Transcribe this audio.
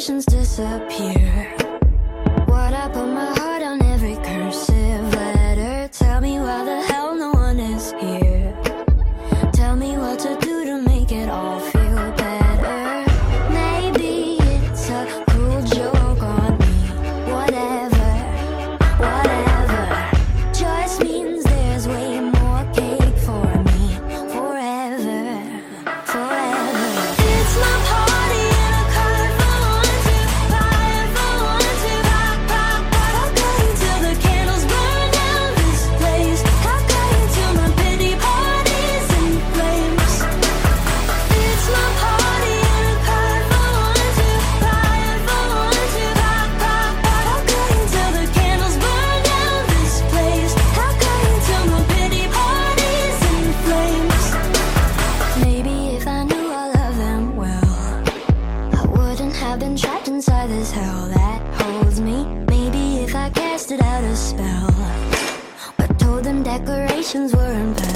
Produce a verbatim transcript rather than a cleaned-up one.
decorations disappear. What I put my heart on every cursive letter. Tell me why the hell no one is here. Tell me what to do to make it all feel better. Maybe it's a cruel joke on me. Whatever, whatever. Just means there's way more cake for me. Forever, forever. It's my party and a card for one to buy it for one to pop, pop, pop. How kind till the candles burn down this place. How kind till my pity parties in flames. It's my party and a card for one to buy it for one to pop, pop, pop. How kind till the candles burn down this place. How kind till my pity parties in flames. Maybe if I knew all of them well, I wouldn't have been trapped inside this hell that holds me. Maybe if I casted out a spell, but told them decorations were impossible.